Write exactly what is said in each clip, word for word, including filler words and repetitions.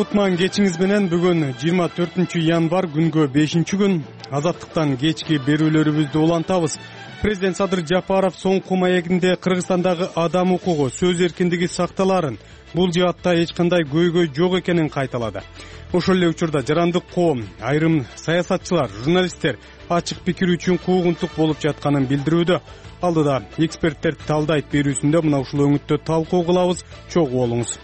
Кутман кечиңиз менен. Бүгүн жыйырма төртүнчү январь, күнгө бешинчи күн. Азаттыктан кечки берүүлөрүбүздү улантабыз. Президент Садыр Жапаров соңку маегинде Кыргызстандагы адам укугу, сөз эркиндиги сакталарын, бул жаатта эч кандай көйгөй жок экенин кайталады. Ошол эле учурда жарандык коом, айрым саясатчылар, журналисттер ачык пикир үчүн куугунтук болуп жатканын билдирүүдө. Алдыда эксперттер талдайт берүүсүндө мына ушул өңүттө талкуу кылабыз. Чогуу болуңуз.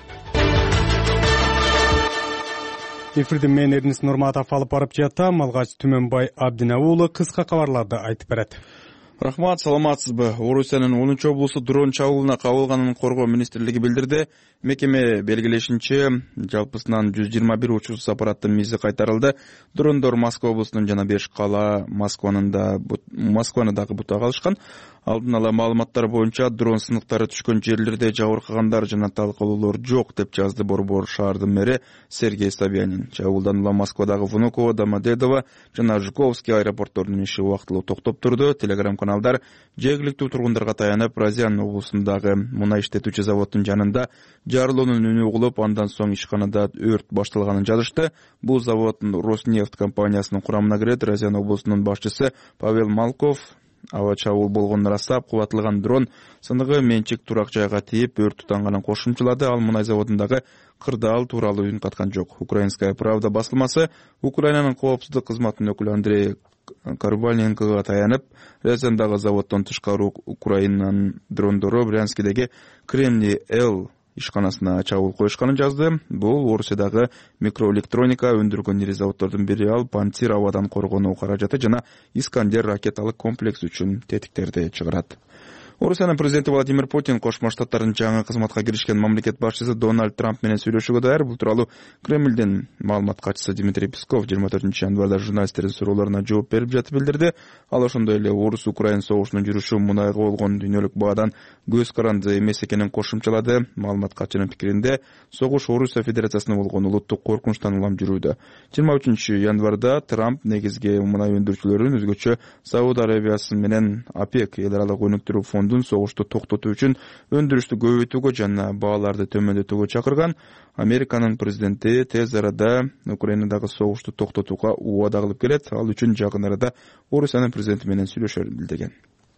Эфирдин мен Эрнис Нурматов алып барып жатам. Алгач Түмөнбай Абдина уулу кыска кабарларды айтып берет. Рахмат, саламатсызбы? Орусиянын онунчу облусу дрон чабуулуна кабылганын коргоо министрлиги билдирди. Мекеме белгилешинче, жалпысынан жүз жыйырма бир учуусуз аппараттын мизи кайтарылды. Дрондор Москва облусунун жана беш кала Москванын да Москваны дагы бутага алышкан. Алдын ала маалыматтар боюнча дрон сыныктары түшкөн жерлерде жабыркагандар жана талкалоолор жок деп жазды Борбор шаардын мэри Сергей Собянин. Чабуулдан улам Москвадагы Внуково, Домодедово жана Жуковский аэропортторунун иши убактылуу токтоп турду. Телеграм каналдар жергиликтүү тургундарга таянып, Разиян облусундагы мунай иштетүүчү заводдун жанында жарылуунун үнү угулуп, андан соң ишканада өрт башталганын жазышты. Бул завод Роснефть компаниясынын курамына кирет. Разиян облусунун башчысы Павел Малков аба чабуул болгонун ырастап, кубатылган дрон сыныгы менчик турак жайга тийип, өрт тутанганын кошумчалады. Ал мунай заводундагы кырдаал тууралуу үн каткан жок. Украинская правда басылмасы Украинанын коопсуздук кызматынын өкүлү Андрей Карбальненкоға таянып, Рязандагы заводдон тышкары Украинанын дрондору Брянскидеги Кремний-Л ишканасына чабуул коюшканын жазды. Бул Орусиядагы микроэлектроника өндүргөн ири заводдордун бири. Ал Пантир абадан коргонуу каражаты жана Искандер ракеталык комплекс үчүн тетиктерди чыгарат. Орусиянын президенти Владимир Путин Кошмо Штаттардын жаңы кызматка киришкен мамлекет башчысы Дональд Трамп менен сүйлөшүүгө даяр. Бул тууралуу Кремлдин маалымат катчысы Дмитрий Песков жыйырма төртүнчү январда журналисттердин суроолоруна жооп берип жатып билдирди. Ал ошондой эле Орус-Украин согушунун жүрүшү мунайга болгон дүйнөлүк баадан көз каранды эмес экенин кошумчалады. Маалымат катчынын пикиринде, согуш Орусия Федерациясына болгон улуттук коркунучтан улам жүрүүдө. жыйырма үчүнчү январда Трамп негизги мунай өндүрүүчүлөрүн, өзгөчө Сауд Арабиясы менен ОПЕК эл аралык өнүктүрүү фонду согушту токтотуу үчүн өндүрүштү көбөйтүүгө жана бааларды төмөндөтүүгө чакырган. Американын президенти тез арада Украинадагы согушту токтотууга убада кылып келет. Ал үчүн жакын арада Орусиянын президенти менен сүйлөшөрүн билдирген.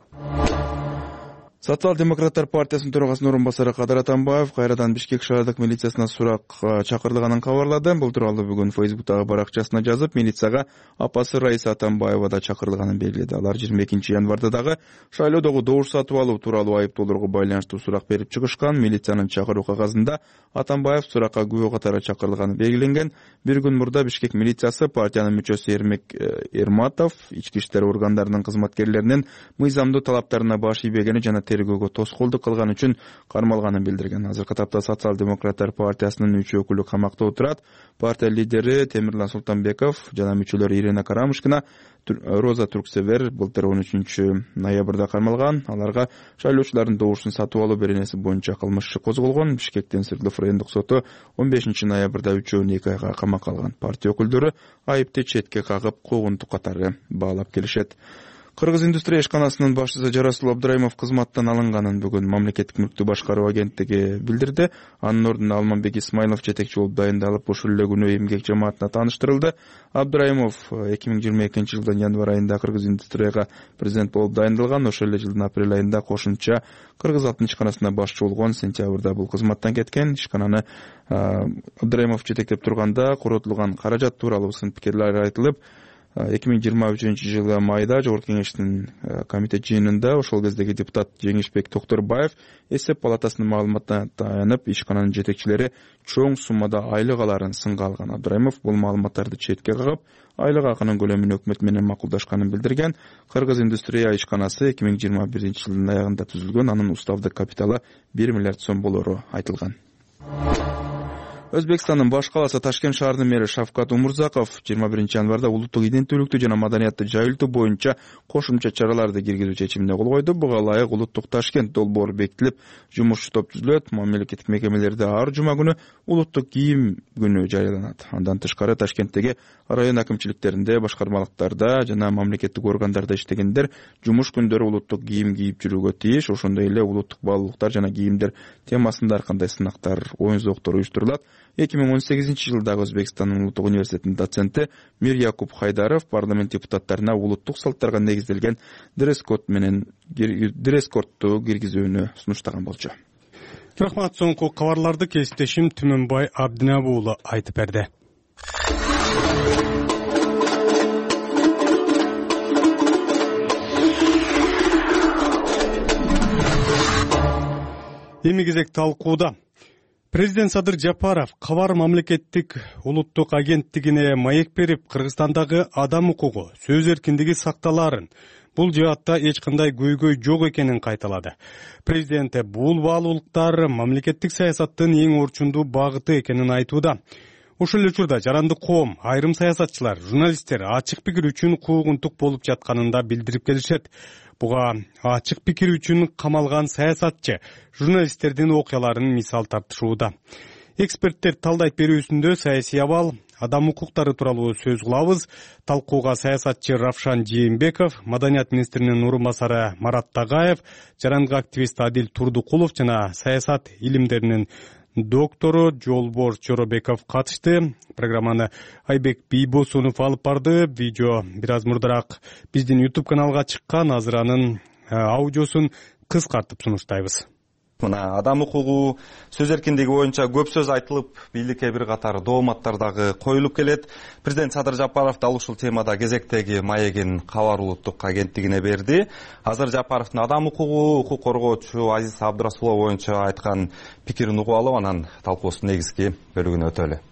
Социал-демократтар партиясынын төрагасынын орун басары Кадыр Атамбаев кайрадан Бишкек шаардык милициясына суракка чакырылганын кабарлады. Бул тууралуу бүгүн Фейсбуктагы баракчасына жазып, милицияга апасы Раиса Атамбаева да чакырылганын белгиледи. Алар жыйырма экинчи январда дагы шайлоодогу добуш сатып алуу тууралуу айыптоолорго байланыштуу сурак берип чыгышкан. Милициянын чакыруу кагазында Атамбаев суракка күбө катары чакырылганы белгиленген. Бир күн мурда Бишкек милициясы партиянын мүчөсү Эрмек Эрматов ички иштер органдарынын кызматкерлеринин мыйзамдуу талаптарына баш ийбегени жана тергөөгө тоскоолдук кылган үчүн кармалганын билдирген. Азыркы тапта Социал-демократтар партиясынын үч өкүлү камакта отурат. Партия лидери Темирлан Султанбеков жана мүчөлөрү Ирина Карамушкина, Роза Турксевер былтыр он үчүнчү ноябрда кармалган. Аларга шайлоочулардын добушун сатып алуу беренеси боюнча кылмыш иши козголгон. Бишкектин Сырдык райондук соту он бешинчи ноябрда үчөөнү эки айга камакка алган. Партия өкүлдөрү айыпты четке кагып, куугунтук катары баалап келишет. Кыргыз индустрия ишканасынын башчысы Жарасул Абдраимов кызматтан алынганын бүгүн мамлекеттик мүлктү башкаруу агенттиги билдирди. Анын ордуна Алманбек Исмайлов жетекчи болуп дайындалып, ошол эле күнү эмгек жамаатына тааныштырылды. Абдраимов эки миң жыйырма экинчи жылдын январь айында Кыргыз индустрияга президент болуп дайындалган. Ошол эле жылдын апрель айында кошумча Кыргыз алтын ишканасына башчы болгон. Сентябрда бул кызматтан кеткен. Ишкананы Абдраимов жетектеп турганда коротулган каражат тууралуу сын пикирлер айтылып, эки миң жыйырма үчүнчү жылы майда Жогорку кеңештин комитет жыйынында ошол кездеги депутат Жеңишбек Токторбаев эсеп палатасынын маалыматына таянып, ишкананын жетекчилери чоң суммада айлык аларын сынга алган. Абдраимов бул маалыматтарды четке кагып, айлык акынын көлөмүн өкмөт менен макулдашканын билдирген. Кыргыз индустрия ишканасы эки миң жыйырма биринчи жылдын аягында түзүлгөн. Анын уставдык капиталы бир миллиард сом болору айтылган. Өзбекстандын баш каласы Ташкент шаарынын мэри Шавкат Умурзаков жыйырма биринчи январда улуттук иденттүүлүктү жана маданиятты жайылтуу боюнча кошумча чараларды киргизүү чечимине кол койду. Буга ылайык улуттук Ташкент долбоору бекитилип, жумушчу топ түзүлөт. Мамлекеттик мекемелерде ар жума күнү улуттук кийим күнү жарыяланат. Андан тышкары Ташкенттеги район акимчиликтеринде, башкармалыктарда жана мамлекеттик органдарда иштегендер жумуш күндөрү улуттук кийим кийип жүрүүгө тийиш. Ошондой эле улуттук баалуулуктар жана кийимдер темасында ар кандай сынактар, оюн зоктор уюштурулат. эки миң он сегизинчи жылдагы Өзбекстандын улуттук университетинин доценти Мирякуб Хайдаров парламент депутаттарына улуттук салттарга негизделген дресс-код менен дресс-кодду киргизүүнү сунуштаган болчу. Рахмат. Соңку кабарларды кесиптешим Түмөнбай Абдинабы уулу айтып берди. Эми кезек талкууда. Президент Садыр Жапаров Кабар мамлекеттик улуттук агенттигине маек берип, Кыргызстандагы адам укугу, сөз эркиндиги сакталаарын, бул жаатта эч кандай көйгөй жок экенин кайталады. Президент бул баалуулуктар мамлекеттик саясаттын эң орчундуу багыты экенин айтууда. Ушул учурда жарандык коом, айрым саясатчылар, журналисттер ачык пикир үчүн куугунтук болуп жатканын да билдирип келишет. Буга ачык пикир үчүн камалган саясатчы, журналисттердин окуяларын мисал тартышууда. Эксперттер талдайт берүүсүндө саясий абал, адам укуктары тууралуу сөз кылабыз. Талкууга саясатчы Равшан Жээнбеков, маданият министринин орун басары Марат Тагаев, жарандык активист Адил Турдукулов жана саясат илимдеринин доктору Жолбор Жоробеков катышты. Программаны Айбек Бийбосунов алып барды. Видео бир аз мурдараак биздин YouTube каналга чыккан. Азыр анын аудиосун кыскартып сунуштайбыз. Мына адам укугу, сөз эркиндиги боюнча көп сөз айтылып, бийликке бир катар дооматтар дагы коюлуп келет. Президент Садыр Жапаров дал ушул темада кезектеги маегин Кабар улуттук агенттигине берди. Азыр Жапаровдун адам укугу, укук коргоочу Азиз Абдрасулов боюнча айткан пикирин угуп алып, анан талкуусунун негизги бөлүгүнө өтөлү.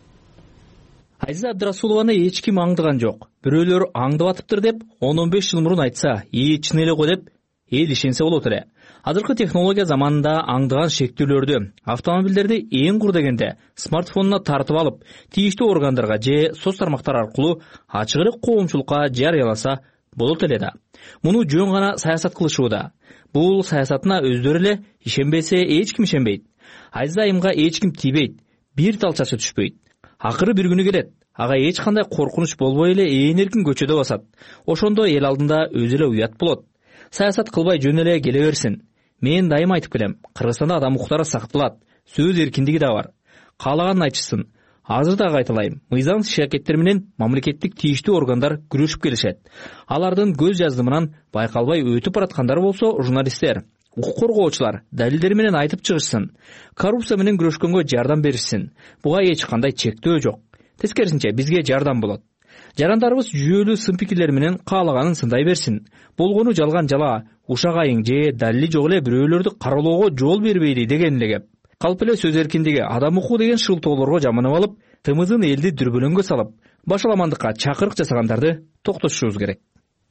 Азиз Абдрасулованы эч ким аңдыган жок. Бирөөлөр аңдып атыптыр деп он он беш жыл мурун айтса, ээ чын эле го деп эл ишенсе болот эле. Азыркы технология заманында аңдыган шектүүлөрдү, автомобилдерди эң кур дегенде смартфонуна тартып алып, тийиштүү органдарга же соц тармактар аркылуу ачык эле коомчулукка жарыяласа болот эле да. Муну жөн гана саясат кылышууда. Бул саясатына өздөрү эле ишенбесе эч ким ишенбейт. Азиз айымга эч ким тийбейт, бир тал чачы түшпөйт. Акыры бир күнү келет, ага эч кандай коркунуч болбой эле ээн эркин көчөдө басат. Ошондо эл алдында өзү эле уят болот. Саясат кылбай жөн эле келе берсин. Мен дайым айтып келем, Кыргызстанда адам укуктары сакталат, сөз эркиндиги да бар. Каалаганын айтышсын. Азыр дагы айтылайм, мыйзам иш-аракеттер менен мамлекеттик тийиштүү органдар күрөшүп келишет. Алардын көз жаздымынан байкалбай өтүп бараткандар болсо, журналисттер, укук коргоочулар далилдери менен айтып чыгышсын. Коррупция менен күрөшкөнгө жардам беришсин. Буга эч кандай чектөө жок. Тескерисинче бизге жардам болот. Жарандарыбыз жүйөлүү сын пикирлер менен каалаганын сындай берсин. Болгону жалган жала, ушак айың же далили жок эле бирөөлөрдү кароолоого жол бербейли деген эле кеп. Калп эле сөз эркиндиги, адам укугу деген шылтоолорго жаманып алып, тымызын элди дүрбөлөңгө салып, башаламандыкка чакырык жасагандарды токтотушубуз керек.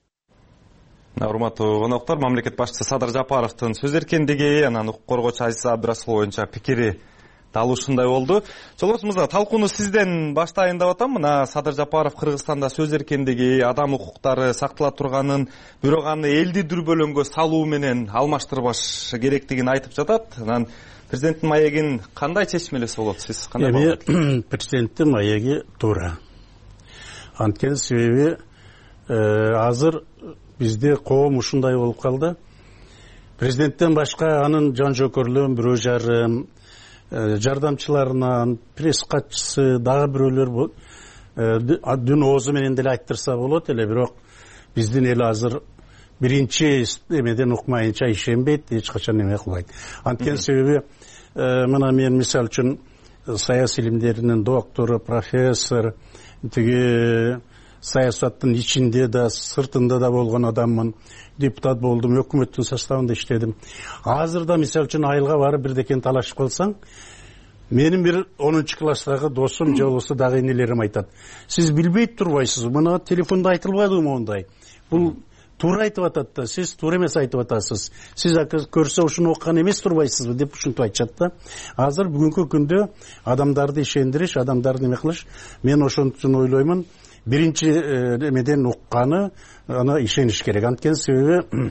Урматтуу коноктор, мамлекет башчысы Садыр Жапаровдун сөз эркиндиги, анан укук коргоочу Азиз Абдрасулов боюнча пикири дал ушундай болду. Жолбосумузга талкууну сизден баштайын деп атам. Мына Садыр Жапаров Кыргызстанда сөз эркиндиги, адам укуктары сактала турганын, бирок аны элди дүрбөлөңгө салуу менен алмаштырбаш керектигин айтып жатат. Анан президенттин маегин кандай чечмелесе болот? Сиз кандай болот? Эми президенттин маеги туура. Анткени себеби азыр бизде коом ушундай болуп калды. Президенттен башка анын жан жокөрлөрүн бирөө жарым, жардамчыларынан, пресс катчысы, дагы бирөөлөр дүн оозу менен деле айттырса болот эле, бирок биздин эл азыр биринчи эмеден укмайынча ишенбейт, эч качан эме кылбайт. Анткени себеби мына мен мисалы үчүн саясий илимдеринин доктору, профессор, тиги саясаттын ичинде да, сыртында да болгон адаммын. Депутат болдум, өкмөттүн составында иштедим. Азыр да мисалы үчүн айылга барып бирдекени талашып калсаң, менин бир онунчу класстагы досум же болбосо дагы энелерим айтат. Сиз билбей турбайсыз, мына телефонда айтылбадымы ондай? Бул туура айтып атат да, сиз туура эмес айтып атасыз. Сиз көрсө ушуну окуган эмес турбайсызбы деп ушинтип айтышат да. Азыр бүгүнкү күндө адамдарды ишендириш, адамдарды эме кылыш, мен ошон үчүн ойлоймун, биринчи эмеден укканы аны ишениш керек. Анткени себеби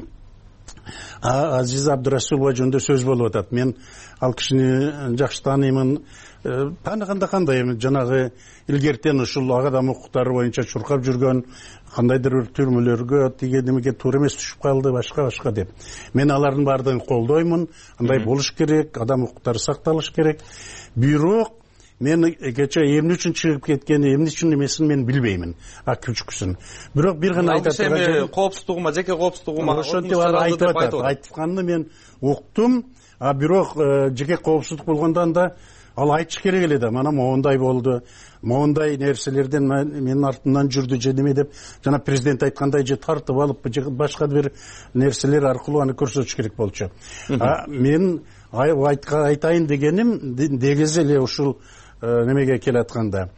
Азиз Абдрасулова жөнүндө сөз болуп атат. Мен ал кишини жакшы тааныймын. Тааныганда кандай эми жанагы илгертен ушул адам укуктары боюнча чуркап жүргөн, кандайдыр бир түрмөлөргө тиген эмеге туура эмес түшүп калды, башка башка деп. Мен алардын баардыгын колдоймун. Андай болуш керек, адам укуктары сакталыш керек. Бирок мен кече эмне үчүн чыгып кеткени, эмне үчүн эмесин мен билбеймин, күчкүсүн. Бирок бир гана айта турган коопсуздугума, жеке коопсуздугума ошентип айтып атат. Айтканды мен уктум, а бирок жеке коопсуздук болгондон да ал айтыш керек эле да, мана моундай болду, моундай нерселерден менин артымдан жүрдү же неме деп, жана президент айткандай же тартып алып, же башка бир нерселер аркылуу аны көрсөтүш керек болчу. Мен айтайын дегеним дегиз эле ушул немеге келатканда.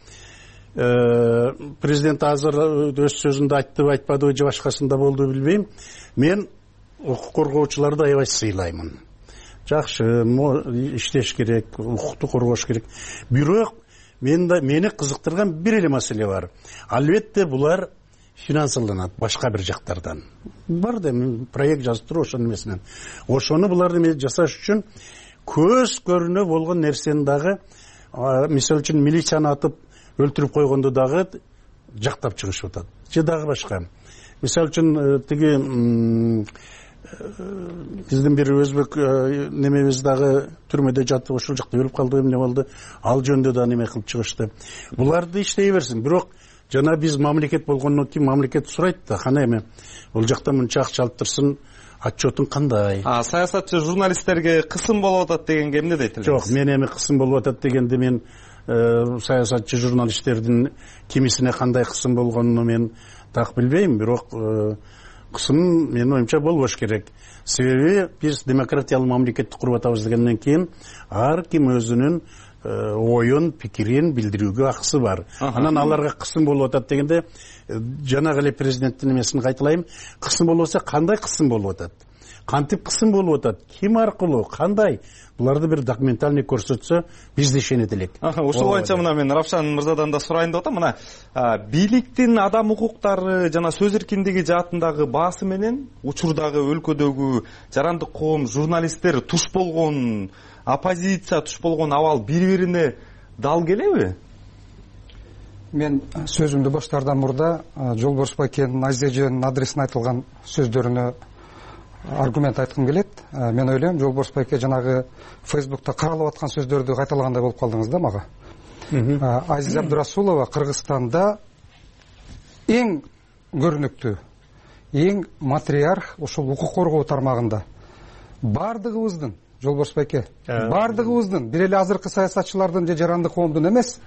Президент азыр өз сөзүндө айтты, айтпадыбы же башкасында болду билбейм. Мен укук коргоочуларды аябай сыйлаймын. Жакшы, иштеш керек, укукту коргош керек. Бирок мени кызыктырган бир эле маселе бар. Албетте булар финансаланат башка бир жактардан. Бар да, проект жазып туруп ошонун эмесинен. Ошону буларды жасаш үчүн көз көрүнө болгон нерсени дагы, мисалы үчүн милицияны атып өлтүрүп койгонду дагы жактап чыгышып атат. Же дагы башка. Мисалы үчүн тиги биздин бир өзбек немебиз дагы түрмөдө жатып ошол жакта өлүп калды, эмне болду, ал жөнүндө да неме кылып чыгышты. Буларды иштей берсин. Бирок жана биз мамлекет болгондон кийин мамлекет сурайт да, кана эме бул жакта мынча акча алып турсун, отчетун кандай? А саясатчы журналисттерге кысым болуп атат дегенге эмне дейт элеңиз? Жок, мен эми кысым болуп атат дегенде мен саясатчы журналисттердин кимисине кандай кысым болгонун мен так билбейм, бирок кысым менин оюмча болбош керек. Себеби биз демократиялык мамлекетти куруп атабыз дегенден кийин ар ким өзүнүн оюн, пикирин билдирүүгө акысы бар. Анан аларга кысым болуп атат дегенде жанагы эле президенттин эмесин кайталайм. Кысым болуп атса, кандай кысым болуп атат? Кантип кысым болуп атат? Ким аркылуу? Кандай? Буларды бир документальный көрсөтсө, биз да ишенет элек. Ошол боюнча мына мен Равшан мырзадан да сурайын деп атам. Мына бийликтин адам укуктары жана сөз эркиндиги жаатындагы баасы менен учурдагы өлкөдөгү жарандык коом, журналисттер туш болгон, оппозиция туш болгон абал бири-бирине дал келеби? Мен сөзүмдү баштаардан мурда Жолборс Байкенин Азия эженин адресине айтылган сөздөрүнө аргумент айткым келет. Мен ойлойм, Жолборс Байке жанагы Фейсбукта каралып аткан сөздөрдү кайталагандай болуп калдыңыз да мага. Азиза Абдрасулова Кыргызстанда эң көрүнүктүү, эң матриарх ушул укук коргоо тармагында. Бардыгыбыздын, Жолборс Байке, бардыгыбыздын, бир эле азыркы саясатчылардын же жарандык коомдун эмес,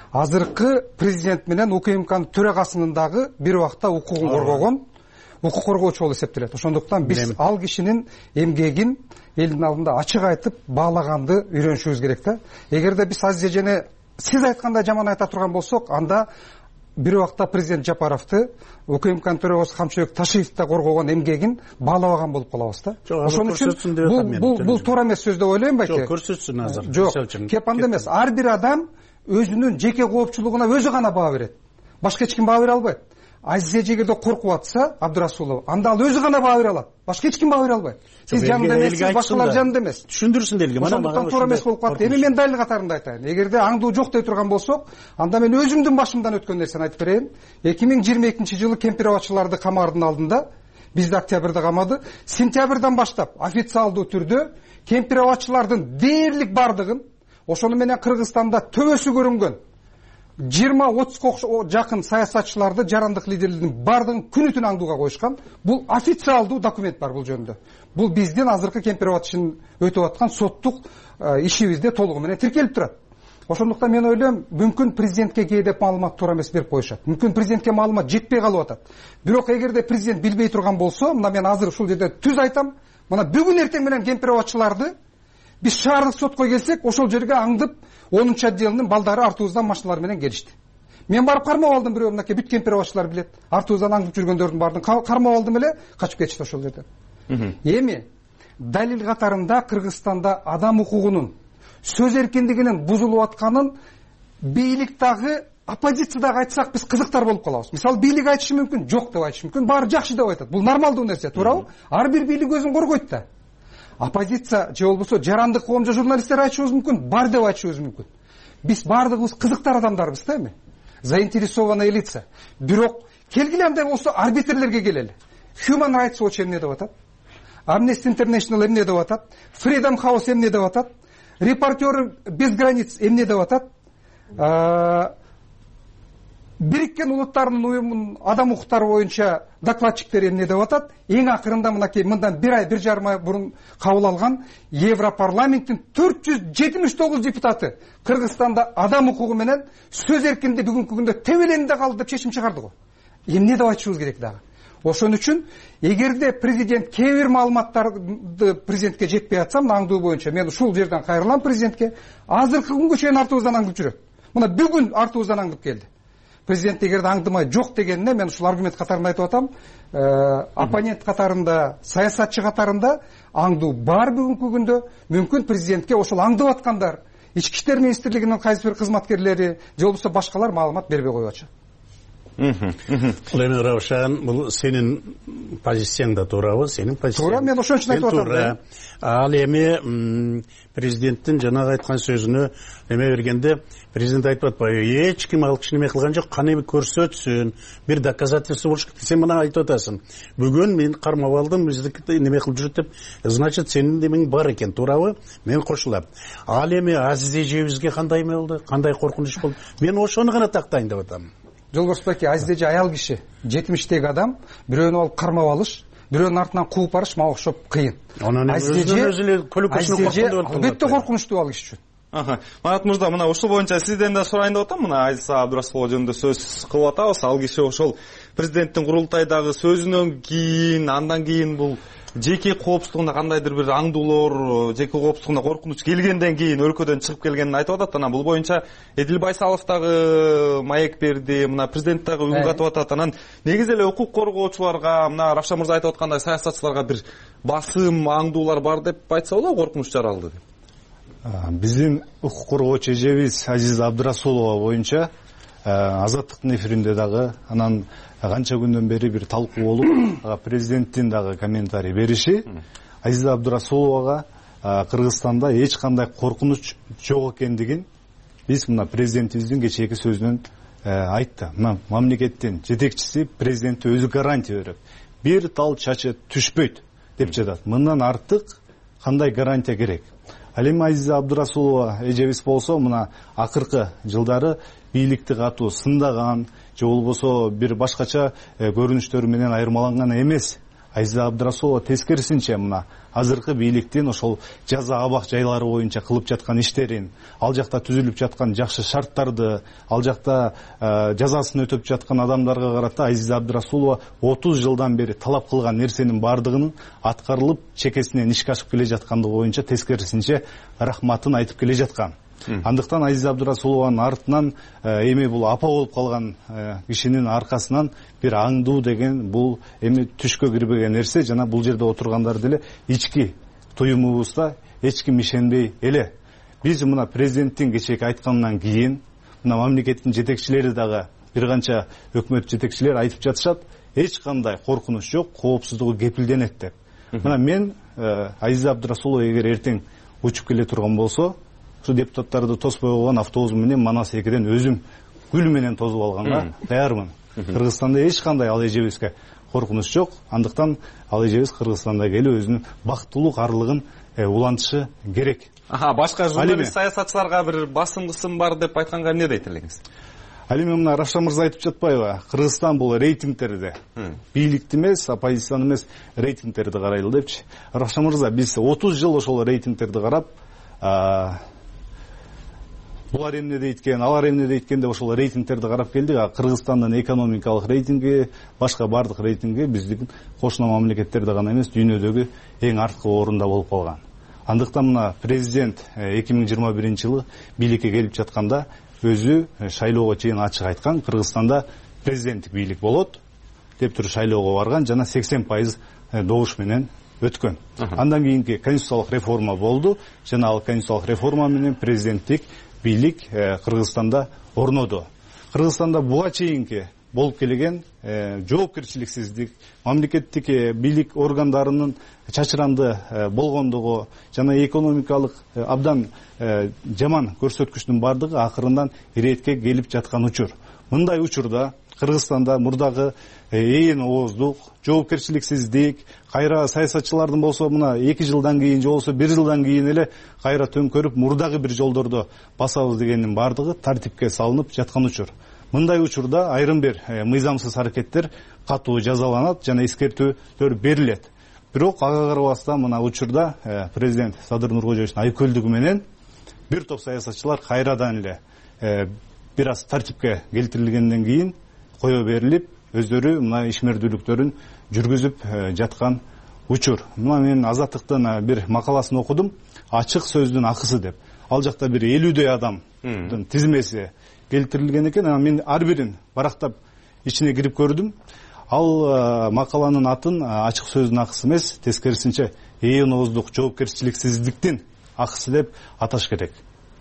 азыркы президент менен УКМКнын төрагасынын дагы бир убакта укугун коргогон укук коргоочу болуп эсептелет. Ошондуктан биз ал кишинин эмгегин элдин алдында ачык айтып баалаганды үйрөнүшүбүз керек да. Эгерде биз Азиза эжени сиз айткандай жаман айта турган болсок, анда бир убакта президент Жапаровду, УКМКнын төрагасы Камчыбек Ташиевди коргогон эмгегин баалабаган болуп калабыз да. Ошон үчүн бул бул туура эмес сөз деп ойлойм байке. Жок, көрсөтсүн азыр. Жок, кеп анда эмес. Ар бир адам өзүнүн жеке коопчулугуна өзү гана баа берет. Башка эч ким баа бере албайт. Азиза эгерде коркуп атса, Абдрасулова, анда ал өзү гана баа бере алат. Башка эч ким баа бере албайт. Сиз жанында эмес, башкалар жанында эмес. Түшүндүрсүн элге. Ошондуктан туура эмес болуп калат. Эми мен далил катарында айтайын. Эгерде аңдуу жок дей турган болсок, анда мен өзүмдүн башымдан өткөн нерсени айтып берейин. эки миң жыйырма экинчи жылы кемпирабадчыларды камаардын алдында, бизди октябрда камады. Сентябрдан баштап официалдуу түрдө кемпирабадчылардын дээрлик бардыгын, ошону менен Кыргызстанда төбөсү көрүнгөн жыйырма отузга жакын саясатчыларды, жарандык лидерлердин бардыгын күнү түн аңдууга коюшкан. Бул официалдуу документ бар бул жөнүндө. Бул биздин азыркы кемпирабад ишин өтүп аткан соттук ишибизде толугу менен тиркелип турат. Ошондуктан мен ойлойм, мүмкүн президентке кээде маалымат туура эмес берип коюшат. Мүмкүн президентке маалымат жетпей калып атат. Бирок эгерде президент билбей турган болсо, мына мен азыр ушул жерде түз айтам, мына бүгүн эртең менен кемпирабадчыларды биз шаардык сотко келсек, ошол жерге аңдып онунчу отделинин балдары артыбыздан машиналар менен келишти. Мен барып кармап алдым, бирөө мынакей бүт кемпирабадчылар билет. Артыбыздан аңдып жүргөндөрдүн баардыгын кармап алдым эле, качып кетишти ошол жерден. Эми далил катарында Кыргызстанда адам укугунун, сөз эркиндигинин бузулуп атканын бийлик дагы, оппозиция дагы айтсак, биз кызыктар болуп калабыз. Мисалы, бийлик айтышы мүмкүн, жок деп айтышы мүмкүн, баары жакшы деп айтат. Бул нормалдуу нерсе, туурабы? Ар бир бийлик өзүн коргойт да. Оппозиция же болбосо жарандык коом же журналисттер айтышыбыз мүмкүн, бар деп айтышыбыз мүмкүн. Биз бардыгыбыз кызыктар адамдарбыз да эми. Заинтересованный лица. Бирок келгиле андай болсо арбитрлерге келели. Human Rights Watch эмне деп атат? Amnesty International эмне деп атат? Freedom House эмне деп атат? Репортеры без границ эмне деп атат? Бириккен Улуттардын уюмунун адам укуктары боюнча докладчиктер эмне деп атат? Эң акырында мынакей мындан бир ай, бир жарым ай бурун кабыл алган Европарламенттин төрт жүз жетимиш тогуз депутаты Кыргызстанда адам укугу менен сөз эркинде бүгүнкү күндө тебеленде калды деп чечим чыгарды го. Эмне деп айтышыбыз керек дагы? Ошон үчүн эгерде президент кээ бир маалыматтарды президентке жетпей атса, мына аңдуу боюнча мен ушул жерден кайрылам президентке. Азыркы күнгө чейин артыбыздан аңдып жүрөт. Мына бүгүн артыбыздан аңдып келди. Президент эгерде аңдымай жок дегенине мен ушул аргумент катарында айтып атам. Оппонент катарында, саясатчы катарында аңдуу бар бүгүнкү күндө. Мүмкүн президентке ошол аңдып аткандар, ички иштер министрлигинин кайсы бир кызматкерлери же болбосо башкалар маалымат бербей коюп Бул эми Раушан, бул сенин позицияңда туурабы? Сенин позицияң. Туура, мен ошон үчүн айтып атам. Ал эми президенттин жанагы айткан сөзүнө эме бергенде президент айтып атпайбы? Эч ким ал киши неме кылган жок, каны көрсөтсүн, бир доказательство болуш керек. Сен мына айтып атасың. Бүгүн мен кармап алдым, биздики неме кылып жүрөт деп. Значит, сенин демең бар экен, туурабы? Мен кошулам. Ал эми Азиз эжебизге кандай эме болду? Кандай коркунуч болду? Мен ошону гана тактайын деп атам. Жолборсбек, Азиз эже аял киши, жетимиштеги адам, бирөөнү алып кармап алыш, бирөөнүн артынан кууп барыш мага окшоп кыйын. Азиз эже албетте коркунучтуу ал киши үчүн. Манат мырза, мына ушул боюнча сизден да сурайын деп атам. Мына Азиза Абдрасулова жөнүндө сөз кылып атабыз. Ал киши ошол президенттин курултайдагы сөзүнөн кийин, андан кийин бул жеке коопсуздугунда кандайдыр бир аңдуулар, жеке коопсуздугунда коркунуч келгенден кийин өлкөдөн чыгып келгенин айтып атат. Анан бул боюнча Эдил Байсалов дагы маек берди, мына президент дагы үн катып атат. Анан негизи эле укук коргоочуларга, мына Равшан мырза айтып аткандай саясатчыларга бир басым, аңдуулар бар деп айтса болобу, коркунуч жаралды деп. Биздин укук коргоочу эжебиз Азиза Абдрасулова боюнча Азаттыктын эфиринде дагы, анан канча күндөн бери бир талкуу болуп, президенттин дагы комментарий бериши, Азиза Абдрасуловага Кыргызстанда эч кандай коркунуч жок экендигин биз мына президентибиздин кечээки сөзүнөн айтты. Мына мамлекеттин жетекчиси президентке өзү гарантия берип, бир тал чачы түшпөйт деп жатат. Мындан артык кандай гарантия керек? Ал эми Азиза Абдрасулова эжебиз болсо, мына акыркы жылдары бийликти катуу сындаган, же болбосо бир башкача көрүнүштөр менен айырмаланган эмес. Азиза Абдрасулова тескерисинче мына азыркы бийликтин ошол жаза абак жайлары боюнча кылып жаткан иштерин, ал жакта түзүлүп жаткан жакшы шарттарды, ал жакта жазасын өтөп жаткан адамдарга карата Азиза Абдрасулова отуз жылдан бери талап кылган нерсенин бардыгынын аткарылып, чекесинен ишке ашып келе жаткандыгы боюнча тескерисинче рахматын айтып келе жаткан. Андыктан Азиза Абдрасулованын артынан эми бул апа болуп калган кишинин аркасынан бир аңдуу деген бул эми түшкө кирбеген нерсе. Жана бул жерде отургандар деле ички туюмубузда эч ким ишенбей эле. Биз мына президенттин кечээки айтканынан кийин мына мамлекеттин жетекчилери дагы, бир канча өкмөт жетекчилери айтып жатышат, эч кандай коркунуч жок, коопсуздугу кепилденет деп. Мына мен Азиза Абдрасулова эгер эртең учуп келе турган болсо, ушу депутаттарды тоспой койгон автобус менен Манас экиден өзүм гүл менен тосуп алганга даярмын. Кыргызстанда эч кандай ал эжебизге коркунуч жок. Андыктан ал эжебиз Кыргызстанда келип өзүнүн бактылуу карлыгын улантышы керек. Аха, башка журналист саясатчыларга бир басым кысым бар деп айтканга эмне дейт элеңиз? Ал эми мына Равшан мырза айтып жатпайбы? Кыргызстан бул рейтингтерде, бийликти эмес, оппозицияны эмес, рейтингтерди карайлы депчи. Равшан мырза, биз отуз жыл ошол рейтингтерди карап, булар эмне дейт экен, алар эмне дейт экен деп ошол рейтингтерди карап келдик. А Кыргызстандын экономикалык рейтинги, башка бардык рейтинги биздин кошуна мамлекеттерде гана эмес, дүйнөдөгү эң арткы орунда болуп калган. Андыктан мына президент эки миң жыйырма биринчи жылы бийликке келип жатканда өзү шайлоого чейин ачык айткан, Кыргызстанда президенттик бийлик болот деп туруп шайлоого барган, жана сексен пайыз добуш менен өткөн. Андан кийинки конституциялык реформа болду, жана ал конституциялык реформа менен президенттик бийлик Кыргызстанда орноду. Кыргызстанда буга чейинки болуп келген жоопкерчиликсиздик, мамлекеттик бийлик органдарынын чачыранды болгондугу жана экономикалык абдан жаман көрсөткүчтүн бардыгы акырындан иретке келип жаткан учур. Мындай учурда Кыргызстанда мурдагы ээн ооздук, жоопкерчиликсиздик, кайра саясатчылардын болсо мына эки жылдан кийин же болбосо бир жылдан кийин эле кайра төңкөрүп мурдагы бир жолдордо басабыз дегендин баардыгы тартипке салынып жаткан учур. Мындай учурда айрым бир мыйзамсыз аракеттер катуу жазаланат жана эскертүүлөр берилет. Бирок ага карабастан мына учурда президент Садыр Нуркожоевичтин айкөлдүгү менен бир топ саясатчылар кайрадан эле бир аз тартипке келтирилгенден кийин кое берилип, өздөрү мына ишмердүүлүктөрүн жүргүзүп жаткан учур. Мына мен Азаттыктын бир макаласын окудум, ачык сөздүн акысы деп. Ал жакта бир элүүдөй адамдын тизмеси келтирилген экен. Анан мен ар бирин барактап ичине кирип көрдүм. Ал макаланын атын ачык сөздүн акысы эмес, тескерисинче ээн ооздук жоопкерчиликсиздиктин акысы деп аташ керек.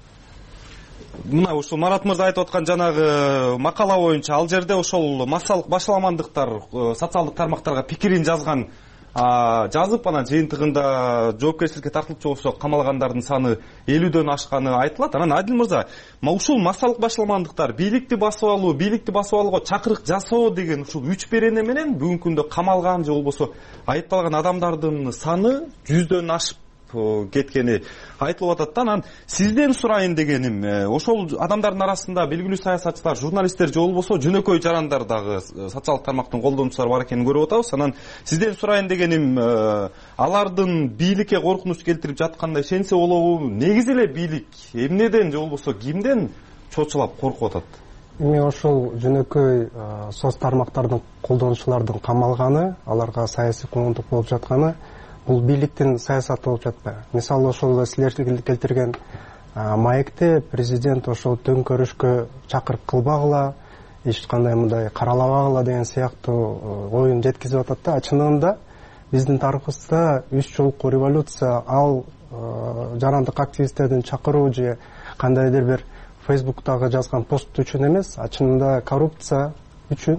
Мына ушул Марат мырза айтып аткан жанагы макала боюнча ал жерде ошол массалык башаламандыктар социалдык тармактарга пикирин жазган, жазып анан жыйынтыгында жоопкерчиликке тартылып болсо камалгандардын саны элүүдөн ашканы айтылат. Анан Адил мырза, ушул массалык башаламандыктар бийликти басып алуу, бийликти басып алууга чакырык жасоо деген ушул үч берене менен бүгүнкү күндө камалган же болбосо айыпталган адамдардын саны жүздөн ашып кеткени айтылып атат да. Анан сизден сурайын дегеним, ошол адамдардын арасында белгилүү саясатчылар, журналисттер же болбосо жөнөкөй жарандар дагы социалдык тармактын колдонуучулары бар экенин көрүп атабыз. Анан сизден сурайын дегеним, алардын бийликке коркунуч келтирип жатканына ишенсе болобу? Негизи эле бийлик эмнеден же болбосо кимден чочулап коркуп атат? Эми ошол жөнөкөй соц тармактардын колдонуучулардын камалганы, аларга саясий куугунтук болуп жатканы бул бийликтин саясаты болуп жатпайбы? Мисалы ошол силер келтирген маекте президент ошол төңкөрүшкө чакырык кылбагыла, эч кандай мындай каралабагыла деген сыяктуу оюн жеткизип атат да. Чынында биздин тарыхыбызда үч жолку революция, ал жарандык активисттердин чакыруу же кандайдыр бир Фейсбуктагы жазган пост үчүн эмес, а чынында коррупция үчүн,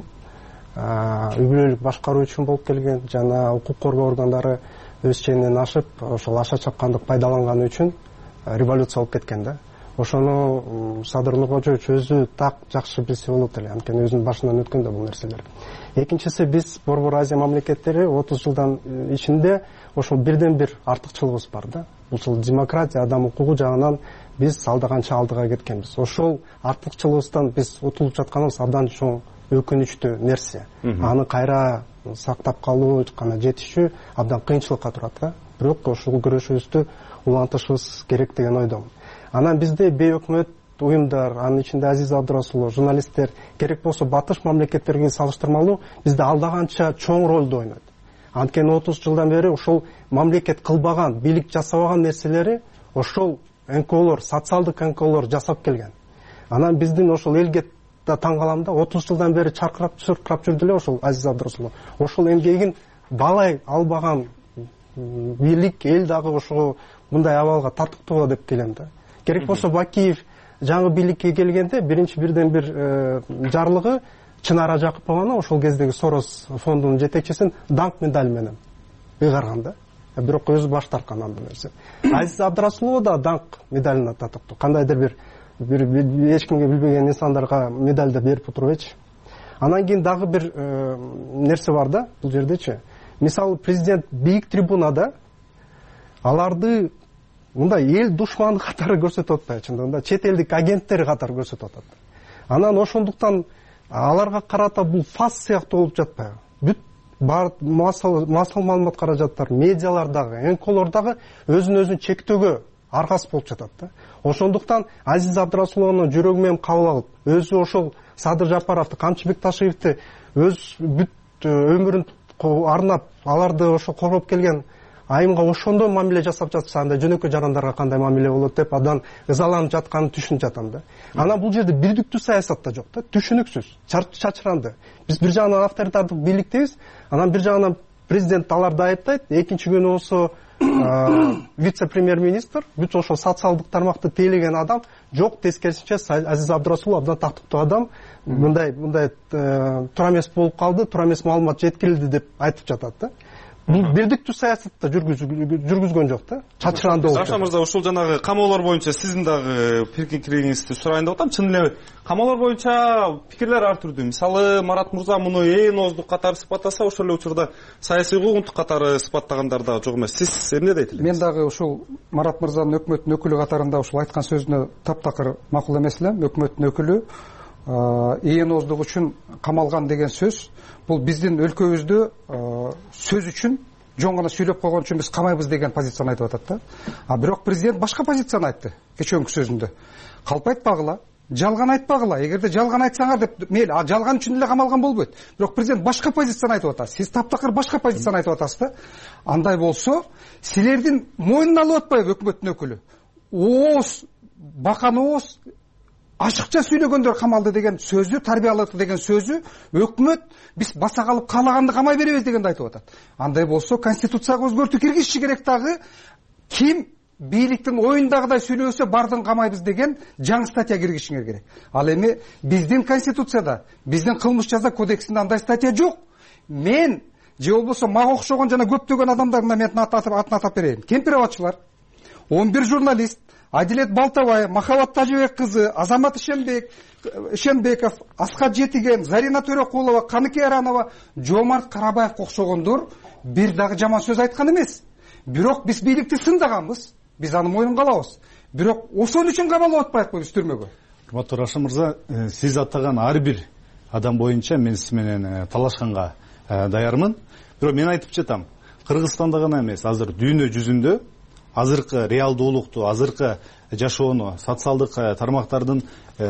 үй бүлөлүк башкаруу үчүн болуп келген, жана укук коргоо органдары өз ченинен ашып, ошол аша чапкандык пайдаланганы үчүн революция болуп кеткен да. Ошону Садыр Нуркожоевич өзү так жакшы билсе болот эле, анткени өзүнүн башынан өткөн да бул нерселер. Экинчиси, биз Борбор Азия мамлекеттери отуз жылдан ичинде ошол бирден бир артыкчылыгыбыз бар да. Ушул демократия, адам укугу жагынан биз алдаганча алдыга кеткенбиз. Ошол артыкчылыгыбыздан биз утулуп жатканыбыз абдан чоң өкүнүчтүү нерсе. Аны кайра сактап калуу, кана жетишүү абдан кыйынчылыкка турат да. Бирок ошол күрөшүбүздү улантышыбыз керек деген ойдомун. Анан бизде бейөкмөт уюмдар, анын ичинде Азиз Абдрасулов, журналисттер керек болсо батыш мамлекеттерге салыштырмалуу бизде алдаганча чоң ролду ойнойт. Анткени отуз жылдан бери ошол мамлекет кылбаган, бийлик жасабаган нерселери ошол эн ка олор, социалдык эн ка олор жасап келген. Анан биздин ошол элге да таң калам да, отуз жылдан бери чаркырап чуркап жүрдү эле ошол Азиз Абдрасулов. Ошол эмгегин балай албаган бийлик, эл дагы ошого мындай абалга тартыктуу деп келем да. Керек болсо Бакиев жаңы бийликке келгенде биринчи бирден бир жарлыгы Чынара Жакыпованы, ошол кездеги Сорос фондунун жетекчисин даңк медаль менен ыйгарган да. Бирок өзү баш тарткан андан нерсе. Азиз Абдрасулов да даңк медалына татыктуу. Кандайдыр бир бир эч кимге билбеген инсандарга медаль да берип отурбайчы. Анан кийин дагы бир нерсе бар да бул жердечи. Мисалы президент бийик трибунада аларды мындай эл душманы катары көрсөтүп атпайбы, чындыгында чет элдик агенттер катары көрсөтүп атат. Анан ошондуктан аларга карата бул фас сыяктуу болуп жатпайбы? Бүт бар массал маалымат каражаттар, медиалар дагы, эн ка олор дагы өзүн өзүн чектөөгө аргасыз болуп жатат да. Ошондуктан Азиз Абдрасуловну жүрөгү менен кабыл алып, өзү ошол Садыр Жапаровду, Камчыбек Ташиевди өз бүт өмүрүн арнап, аларды ошо коргоп келген айымга ошондой мамиле жасап жатса, анда жөнөкөй жарандарга кандай мамиле болот деп абдан ызаланып жатканын түшүнүп жатам да. Анан бул жерде бирдиктүү саясат да жок да, түшүнүксүз, чачыранды. Биз бир жагынан авторитардык бийликтебиз, анан бир жагынан президент аларды айыптайт, экинчи күнү болсо вице-премьер-министр, бүт ошол социалдык тармакты тейлеген адам жок, тескерисинче Азиз Абдрасулов абдан тактыктуу адам, мындай мындай туура эмес болуп калды, туура эмес маалымат жеткирилди деп айтып жатат да. бул бирдиктүү саясатты жүргүзгөн жок да, чачырандуу болуп. Равшан мырза, ушул жанагы камоолор боюнча сиздин дагы пикириңизди сурайын деп атам. Чын эле камоолор боюнча пикирлер ар түрдүү. Мисалы, Марат мырза муну ээн ооздук катары сыпаттаса, ошол эле учурда саясий куугунтук катары сыпаттагандар дагы жок эмес. Сиз эмне дейт элеңиз? Мен дагы ушул Марат мырзанын өкмөттүн өкүлү катарында ушул айткан сөзүнө таптакыр макул эмес элем. Өкмөттүн өкүлү ээн ооздук үчүн камалган деген сөз бул биздин өлкөбүздө сөз үчүн жон гана сүйлөп койгон үчүн биз камайбыз деген позицияны айтып атат да. А бирок президент башка позицияны айтты кечээкү сөзүндө. Калп айтпагыла, жалган айтпагыла. Эгерде жалган айтсаңар деп, мейли, а жалган үчүн эле камалган болбойт. Бирок президент башка позицияны айтып атат. Сиз таптакыр башка позицияны айтып атасыз да. Андай болсо, силердин мойнуна алып атпайбы өкмөттүн өкүлү? Ооз, бакан ооз, ашыкча сүйлөгөндөр камалды деген сөзү, тарбиялык деген сөзү өкмөт биз баса калып каалаганды камай беребиз дегенди айтып атат. Андай болсо конституцияга өзгөртүү киргизиши керек дагы. Ким бийликтин оюндагыдай сүйлөсө бардын камайбыз деген жаңы статья киргизишиңер керек. Ал эми биздин конституцияда, биздин кылмыш жаза кодексинде андай статья жок. Мен же болбосо мага окшогон жана көптөгөн адамдар мына мен атын атап берейин. Кемпироватчылар, он бир журналист, Адилет Балтабай, Махаббат Тажыбек кызы, Азамат Ишенбек, Ишенбеков, Асхат Жетиген, Зарина Төрөкулова, Каныке Аранова, Жомарт Карабаев окшогондор бир дагы жаман сөз айткан эмес. Бирок биз бийликти сындаганбыз. Биз аны мойнунга алабыз. Бирок ошон үчүн камалып атпайбы биз түрмөгө? Урматтуу Равшан мырза, сиз атаган ар бир адам боюнча мен сиз менен талашканга даярмын. Бирок мен айтып жатам, Кыргызстанда гана эмес, азыр дүйнө жүзүндө азыркы реалдуулукту, азыркы жашоону, социалдык тармактардын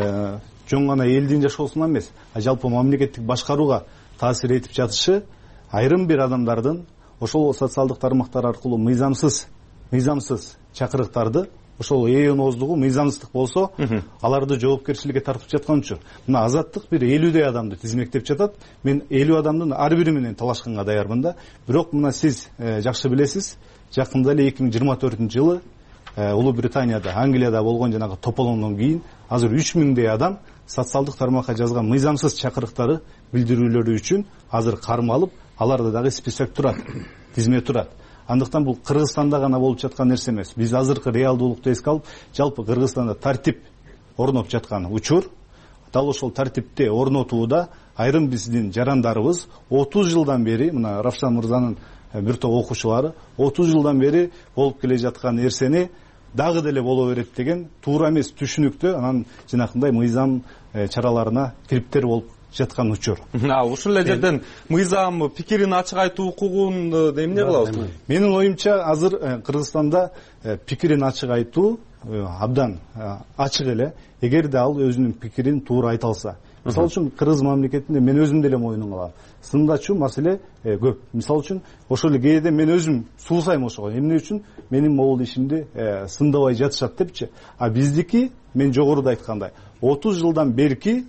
жөн гана элдин жашоосуна эмес, жалпы мамлекеттик башкарууга таасир этип жатышы айрым бир адамдардын ошол социалдык тармактар аркылуу мыйзамсыз, мыйзамсыз чакырыктарды, ошол ээн ооздугу мыйзамсыздык болсо, аларды жоопкерчиликке тартып жаткан үчүн. Мына Азаттык бир элүүдөй адамды тизмектеп жатат. Мен элүү адамдын ар бири менен талашканга даярмын да. Бирок мына сиз жакшы билесиз, жакында эле эки миң жыйырма төртүнчү жылы Улуу Британияда, Англияда болгон жанагы тополондон кийин азыр үч миңдей адам социалдык тармакка жазган мыйзамсыз чакырыктары, билдирүүлөрү үчүн азыр кармалып, аларда дагы список турат, тизме турат. Андыктан бул Кыргызстанда гана болуп жаткан нерсе эмес. Биз азыркы реалдуулукту эске алып, жалпы Кыргызстанда тартип орноп жаткан учур, дал ошол тартипти орнотууда айрым биздин жарандарыбыз отуз жылдан бери, мына Равшан мырзанын бир топ окуучулары отуз жылдан бери болуп келе жаткан нерсени дагы деле боло берет деген туура эмес түшүнүктө анан жанакындай мыйзам чараларына кириптер болуп жаткан учур. Ушул эле жерден мыйзам пикирин ачык айтуу укугун эмне кылабыз? Менин оюмча азыр Кыргызстанда пикирин ачык айтуу абдан ачык эле, эгерде ал өзүнүн пикирин туура айта алса. Мисалы үчүн Кыргыз мамлекетинде мен өзүм деле моюнума алам. Сындачу маселе көп. Мисалы үчүн ошол эле кээде мен өзүм суусайм ошого. Эмне үчүн менин могул ишимди сындабай жатышат депчи. А биздики, мен жогоруда айткандай, отуз жылдан берки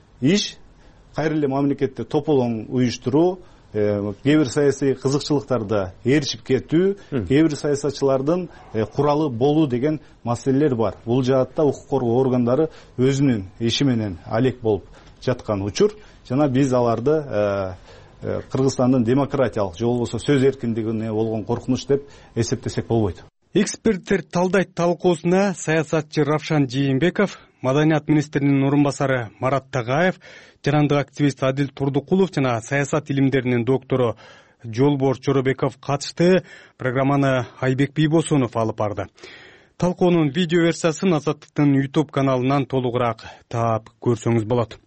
иш кайра эле мамлекетте тополоң уюштуруу, кээ бир саясий кызыкчылыктарды ээрчип кетүү, кээ бир саясатчылардын куралы болуу деген маселелер бар. Бул жаатта укук коргоо органдары өзүнүн иши менен алек болуп жаткан учур. Жана биз аларды Кыргызстандын демократиялык же болбосо сөз эркиндигине болгон коркунуч деп эсептесек болбойт. Эксперттер талдайт талкуусуна саясатчы Равшан Жээнбеков, Маданият министринин орун басары Марат Тагаев, жарандык активист Адил Турдукулов жана саясат илимдеринин доктору Жолборс Жоробеков катышты. Программаны Айбек Бийбосунов алып барды. Талкуунун видео версиясын Азаттыктын YouTube каналынан толугураак таап көрсөңүз болот.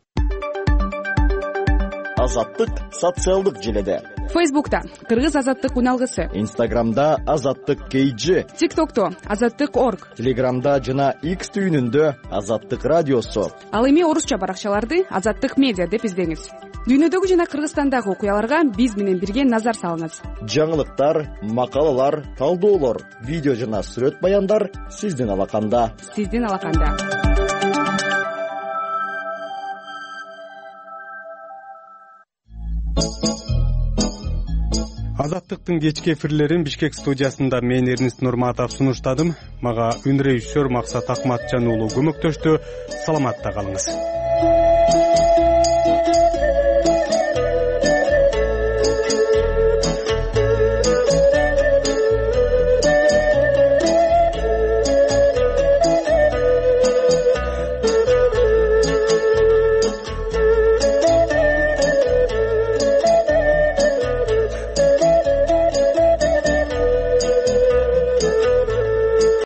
Азаттык социалдык желеде. Фейсбукта Кыргыз азаттык уналгысы. Инстаграмда Азаттык кейджи. ТикТокто Азаттык точка орг. Телеграмда жана X түйүнүндө Азаттык радиосу. Ал эми орусча баракчаларды Азаттык медиа деп издеңиз. Дүйнөдөгү жана Кыргызстандагы окуяларга биз менен бирге назар салыңыз. Жаңылыктар, макалалар, талдоолор, видео жана сүрөт баяндар сиздин алаканда. Сиздин алаканда. Азаттыктын кечки эфирлерин Бишкек студиясында мен Эрнист Нурматов сунуштадым. Мага үн режиссер Максат Акматжан уулу көмөктөштү. Саламатта калыңыз.